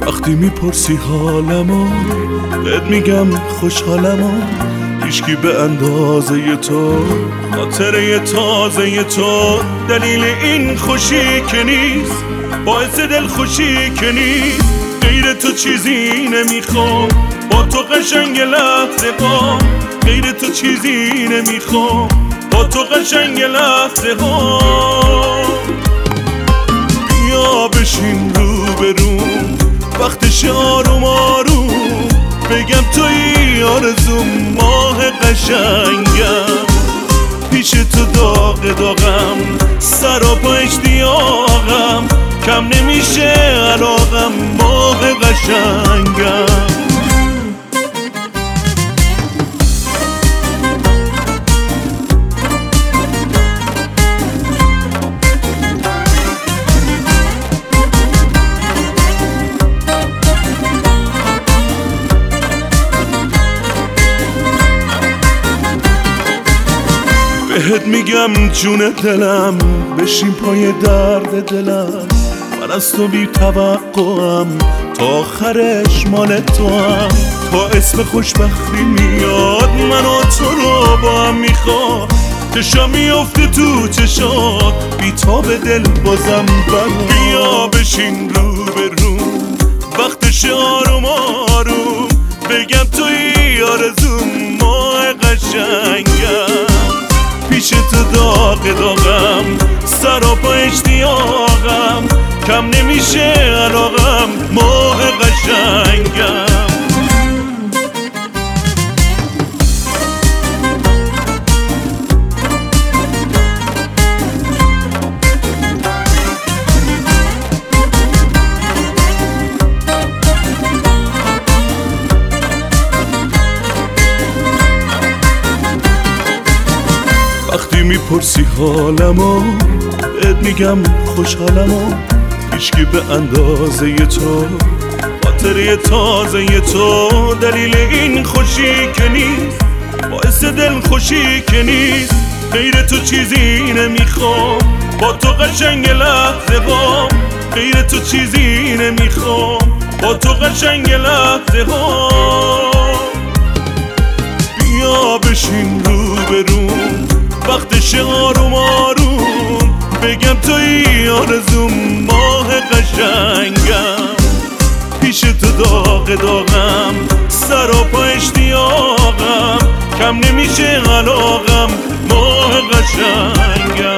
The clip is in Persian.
وقتی میپرسی حالمو بهت میگم خوشحالمو، هیچکی به اندازه تو خاطره تازه تو دلیل این خوشی که نیست، باعث دل خوشی که نیست. غیر تو چیزی نمیخوام، با تو قشنگ لحظه ها، غیر تو چیزی نمیخوام، با تو قشنگ لحظه ها. بیا بشین روبروم، وقتش آروم آروم، بگم توی آرزوم، ماه قشنگم. پیش تو داغ داغم، سر و پا اشتیاقم، کم نمیشه علاقم، ماه قشنگم. بهت میگم جون دلم، بشین پای درد دلم، من از تو بی توقعم، تا آخرش مال تو هم. تا اسم خوشبختی میاد، من و تو رو با هم میخواد، چشا میافته تو چشات، بی تاب دل بازم برام. بیا بشین روبروم، وقتش آروم آروم، بگم توی آرزوم، ماه قشنگم. پیش تو داغ داغم، سر و پا اشتیاقم، کم نمیشه علاقم، ماه قشنگم. وقتی میپرسی حالمو بهت میگم خوشحالمو، هیچکی به اندازه تو خاطره تازه تو دلیل این خوشی که نیست، باعث دل خوشی که نیست. غیر تو چیزی نمیخوام، با تو قشنگ لحظه ها، غیر تو چیزی نمیخوام، با تو قشنگ لحظه ها. بیا بشین روبروم، وقتش آروم آروم، بگم توی آرزوم، ماه قشنگم. پیش تو داغ داغم، سر و پا اشتیاقم، کم نمیشه علاقم، ماه قشنگم.